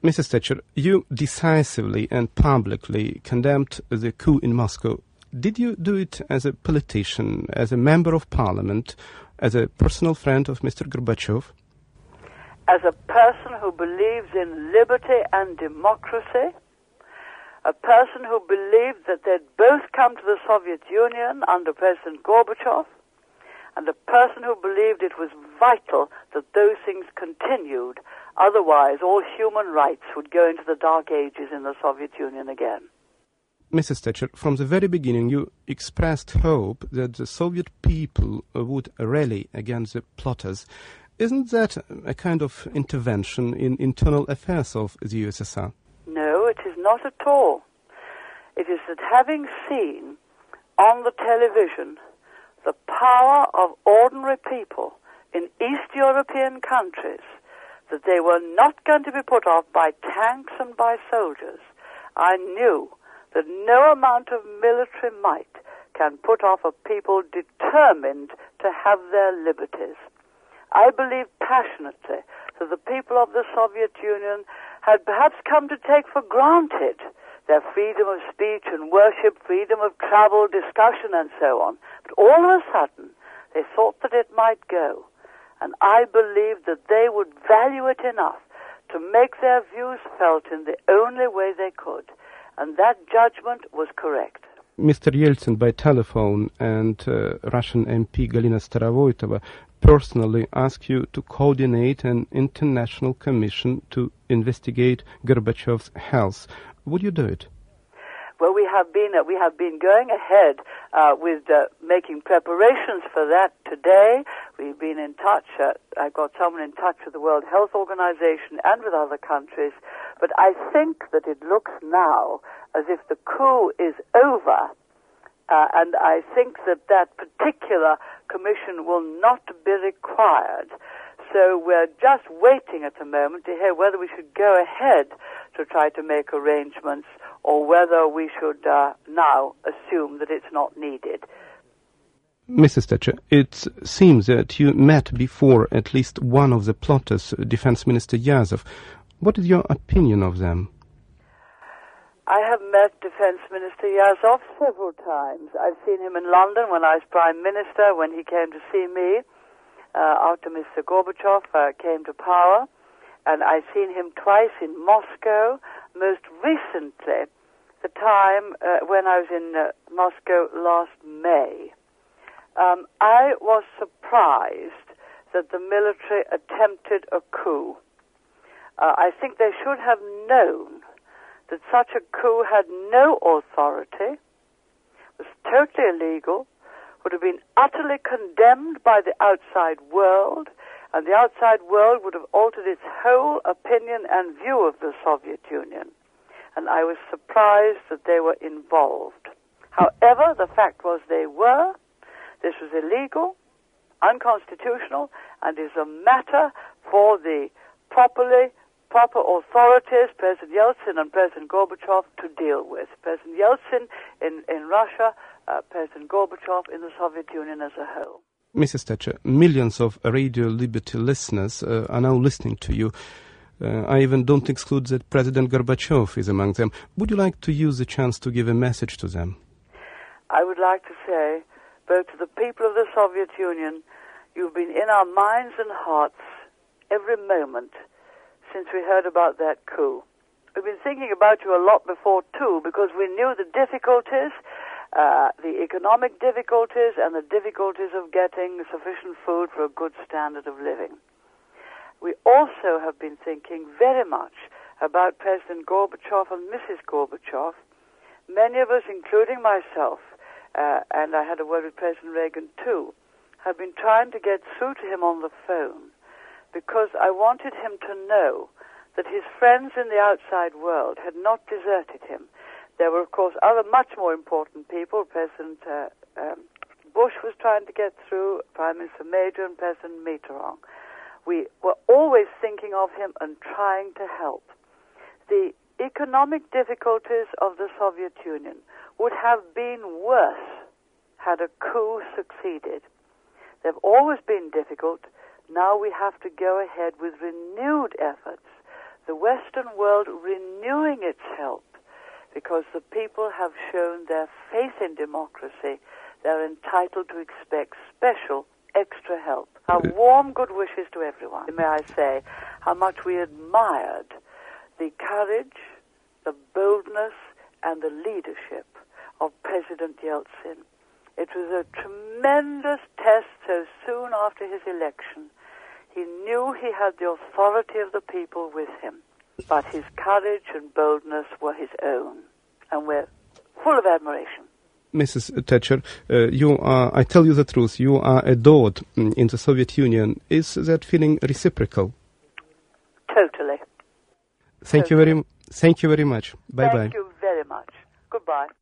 Mrs. Thatcher, you decisively and publicly condemned the coup in Moscow. Did you do it as a politician, as a member of parliament, as a personal friend of Mr. Gorbachev? As a person who believes in liberty and democracy, a person who believed that they'd both come to the Soviet Union under President Gorbachev, and a person who believed it was vital that those things continued. Otherwise, all human rights would go into the dark ages in the Soviet Union again. Mrs. Thatcher, from the very beginning you expressed hope that the Soviet people would rally against the plotters. Isn't that a kind of intervention in internal affairs of the USSR? No, it is not at all. It is that having seen on the television the power of ordinary people in East European countries, that they were not going to be put off by tanks and by soldiers, I knew that no amount of military might can put off a people determined to have their liberties. I believe passionately that the people of the Soviet Union had perhaps come to take for granted their freedom of speech and worship, freedom of travel, discussion, and so on. But all of a sudden, they thought that it might go. And I believed that they would value it enough to make their views felt in the only way they could. And that judgment was correct. Mr. Yeltsin, by telephone, and Russian MP Galina Starovoytova personally asked you to coordinate an international commission to investigate Gorbachev's health. Would you do it? Well, we have been going ahead with making preparations for that today. We've been in touch. I've got someone in touch with the World Health Organization and with other countries. But I think that it looks now as if the coup is over. And I think that that particular commission will not be required. So we're just waiting at the moment to hear whether we should go ahead to try to make arrangements or whether we should now assume that it's not needed. Mrs. Thatcher, it seems that you met before at least one of the plotters, Defense Minister Yazov. What is your opinion of them? I have met Defense Minister Yazov several times. I've seen him in London when I was Prime Minister, when he came to see me after Mr. Gorbachev came to power. And I've seen him twice in Moscow, most recently the time when I was in Moscow last May. I was surprised that the military attempted a coup. I think they should have known that such a coup had no authority, was totally illegal, would have been utterly condemned by the outside world, and the outside world would have altered its whole opinion and view of the Soviet Union. And I was surprised that they were involved. However, the fact was they were. This was illegal, unconstitutional, and is a matter for the proper authorities, President Yeltsin and President Gorbachev, to deal with. President Yeltsin in Russia, President Gorbachev in the Soviet Union as a whole. Mrs. Thatcher, millions of Radio Liberty listeners are now listening to you. I even don't exclude that President Gorbachev is among them. Would you like to use the chance to give a message to them? I would like to say, both to the people of the Soviet Union, you've been in our minds and hearts every moment since we heard about that coup. We've been thinking about you a lot before, too, because we knew the difficulties, the economic difficulties, and the difficulties of getting sufficient food for a good standard of living. We also have been thinking very much about President Gorbachev and Mrs. Gorbachev. Many of us, including myself, and I had a word with President Reagan, too, have been trying to get through to him on the phone, because I wanted him to know that his friends in the outside world had not deserted him. There were, of course, other much more important people. President Bush was trying to get through, Prime Minister Major and President Mitterrand. We were always thinking of him and trying to help. The economic difficulties of the Soviet Union would have been worse had a coup succeeded. They've always been difficult. Now we have to go ahead with renewed efforts the Western world renewing its help because the people have shown their faith in democracy. They're entitled to expect special, extra help. Our warm good wishes to everyone. May I say how much we admired the courage, the boldness, and the leadership of President Yeltsin. It was a tremendous test so soon after his election. He knew he had the authority of the people with him, but his courage and boldness were his own, and we're full of admiration. Mrs. Thatcher, you are, I tell you the truth, you are adored in the Soviet Union. Is that feeling reciprocal? Totally. Thank you very much. Bye-bye. Thank you very much. Goodbye.